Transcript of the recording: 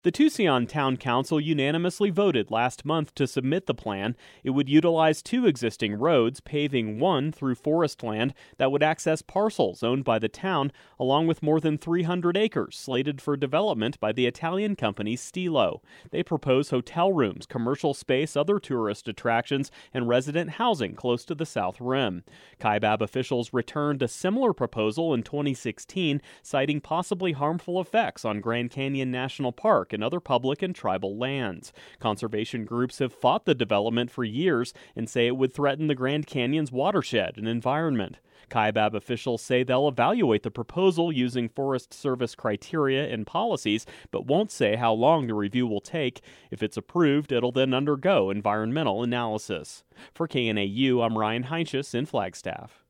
The Tucson Town Council unanimously voted last month to submit the plan. It would utilize two existing roads, paving one through forest land that would access parcels owned by the town, along with more than 300 acres slated for development by the Italian company Stilo. They propose hotel rooms, commercial space, other tourist attractions, and resident housing close to the South Rim. Kaibab officials returned a similar proposal in 2016, citing possibly harmful effects on Grand Canyon National Park and other public and tribal lands. Conservation groups have fought the development for years and say it would threaten the Grand Canyon's watershed and environment. Kaibab officials say they'll evaluate the proposal using Forest Service criteria and policies, but won't say how long the review will take. If it's approved, it'll then undergo environmental analysis. For KNAU, I'm Ryan Heinsius in Flagstaff.